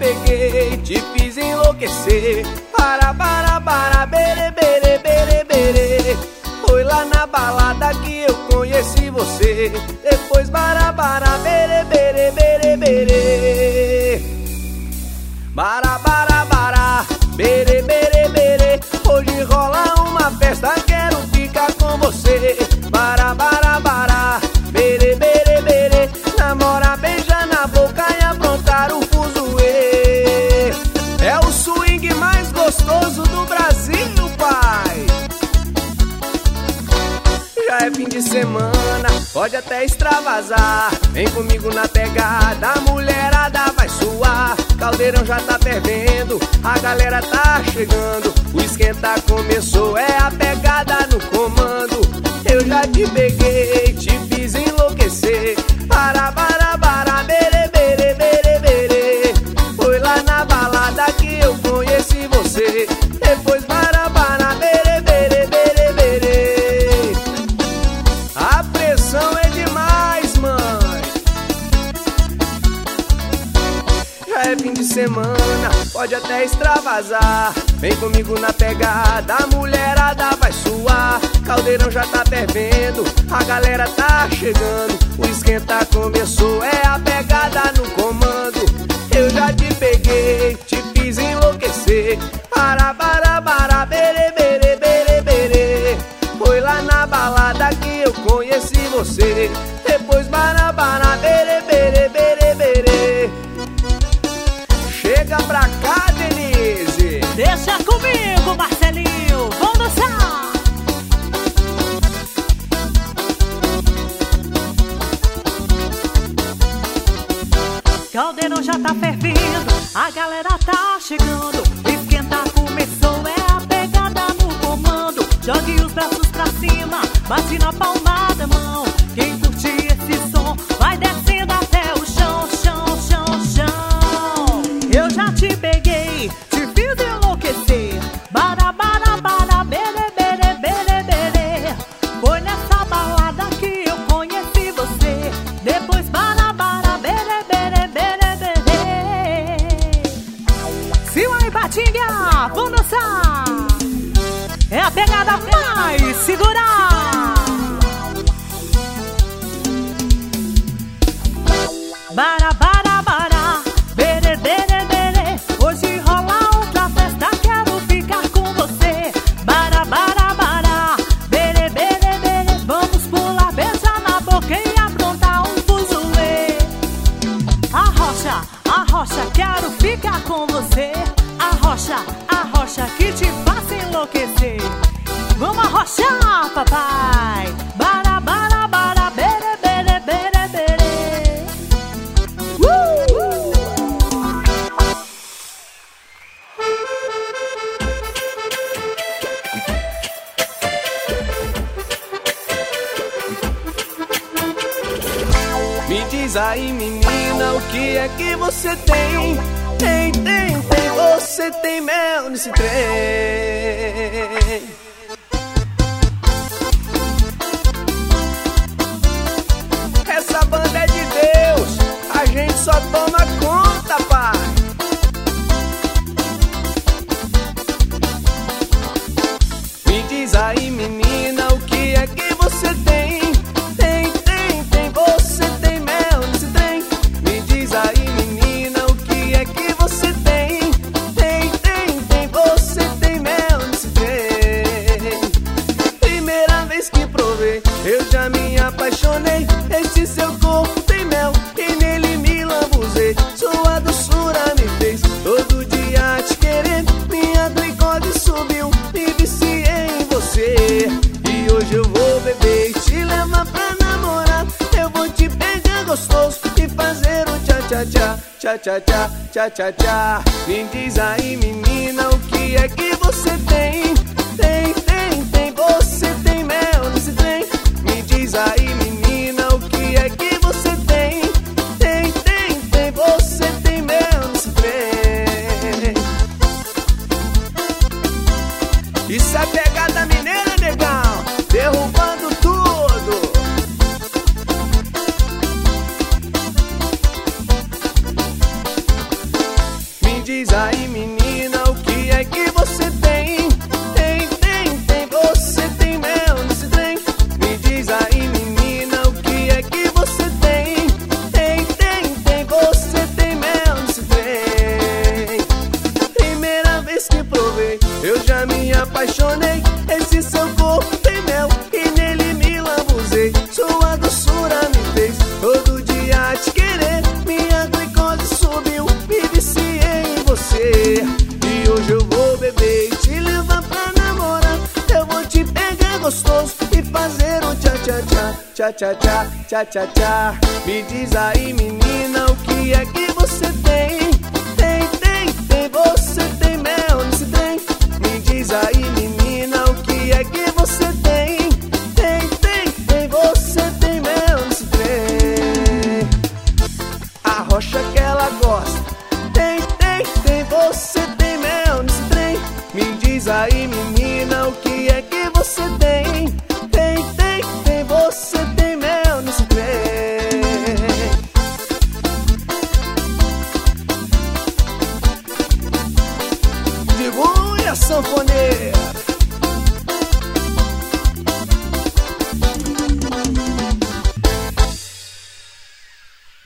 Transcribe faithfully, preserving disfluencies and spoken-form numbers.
peguei, te fiz enlouquecer. Para, para, para, bere, bere, bere, bere. Foi lá na balada que eu conheci você. Depois bara, bara, bere, bere, bere, bere. Bara, bara, bara, bere, bere, bere. Hoje rola uma festa, quero ficar com você. Bara, bara, bara, bere, bere, bere. Namora, beija na boca e aprontar o fuzuê. É o swing mais gostoso do Brasil, pai. Já é fim de semana, pode até extravasar. Vem comigo na pegada, a mulherada vai suar. Caldeirão já tá fervendo, a galera tá chegando. O esquenta começou, é a pegada no comando. Eu já te peguei, te fiz enlouquecer. Para, para, para, bere, bere, bere, bere. Foi lá na balada que eu conheci você. Depois para, para, bere, bere, bere, bere. A pressão é demais, mãe. Já é fim de semana, pode até extravasar. Vem comigo na pegada, a mulherada vai suar. Caldeirão já tá fervendo, a galera tá chegando. O esquenta começou, é a pegada no comando. Eu já te peguei, te fiz enlouquecer. Para, para, para, bere, bere, bere, bere. Foi lá na balada que eu conheci você. Depois bara, bara, bere, bere, bere, bere. Chega pra cá, Denise. Deixa comigo, Marcelinho, vamos dançar. Caldeirão já tá fervendo, a galera tá chegando. Esquenta começou, é a pegada no comando. Jogue os braços pra cima, bate na palma da mão. Quem curte esse som vai descendo até o chão, chão, chão, chão. Eu já te peguei, te fiz enlouquecer. Bara, bara, bara, bere, bere, bere, bere. Foi nessa balada que eu conheci você. Depois bara, bara, bere, bere, bere, bere. Silva e Patinga, vamos dançar. É a pegada mais segurar. Bara, bara, bara, bere, bere, bere. Hoje rola outra festa, quero ficar com você. Bara, bara, bara, bere, bere, bere. Vamos pular, beijar na boca e aprontar um fuzuê. Arrocha, arrocha, quero ficar com você. Arrocha, arrocha, que te faça enlouquecer. Vamos arrochar, papai. Bara, bara, bara, bere, bere, bere, bere. Me diz aí, menina, o que é que você tem? Tem, tem, tem, você tem mel nesse trem. Essa banda é de Deus, a gente só toma conta, pai. Me diz aí, menina, o que é que você tem? Tem, tem, tem, você tem mel nesse trem. Me diz aí, menina, o que é que você tem? Tem, tem, tem, você tem mel nesse trem. Primeira vez que provei, eu já me apaixonei. Esse seu corpo tem mel e nele me lambuzei. Sua doçura me fez todo dia te querer. Minha glicose subiu, me viciei em você. E hoje eu vou beber e te levar pra namorar. Eu vou te pegar gostoso e fazer um tchá-tchá-tchá, tchá-tchá-tchá, tchá-tchá-tchá. Me diz aí, menina, o que é que você tem? Tem, tem, tem, você tem mel nesse trem. Me diz aí, menina, o que é que você tem? Tem, tem, tem, você tem mel nesse trem. Isso é pegada mineira, negão, derrubando tudo. fazer um tchá-tchá-tchá, tchá-tchá-tchá, tchá-tchá-tchá. Me diz aí, menina, o que é que você tem? Tem, tem, tem, você tem mel nesse trem. Me diz aí, menina, o que é que você tem? Tem, tem, tem, você tem mel nesse trem. A rocha que ela gosta. Tem, tem, tem, você tem mel nesse trem. Me diz aí, menina, o que é que você tem? Tem, tem, tem, você tem mel nesse trem. Digo, e a sanfoneira?